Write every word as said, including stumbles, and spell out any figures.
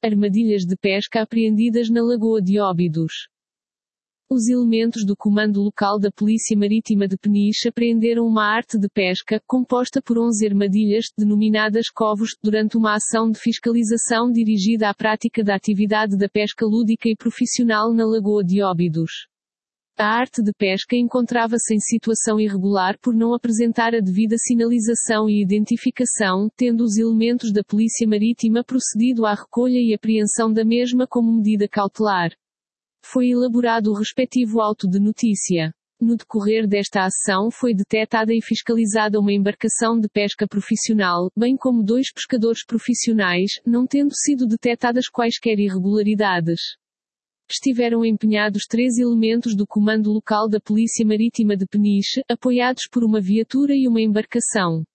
Armadilhas de pesca apreendidas na Lagoa de Óbidos. Os elementos do Comando Local da Polícia Marítima de Peniche apreenderam uma arte de pesca, composta por onze armadilhas, denominadas covos, durante uma ação de fiscalização dirigida à prática da atividade da pesca lúdica e profissional na Lagoa de Óbidos. A arte de pesca encontrava-se em situação irregular por não apresentar a devida sinalização e identificação, tendo os elementos da Polícia Marítima procedido à recolha e apreensão da mesma como medida cautelar. Foi elaborado o respectivo auto de notícia. No decorrer desta ação foi detetada e fiscalizada uma embarcação de pesca profissional, bem como dois pescadores profissionais, não tendo sido detetadas quaisquer irregularidades. Estiveram empenhados três elementos do Comando Local da Polícia Marítima de Peniche, apoiados por uma viatura e uma embarcação.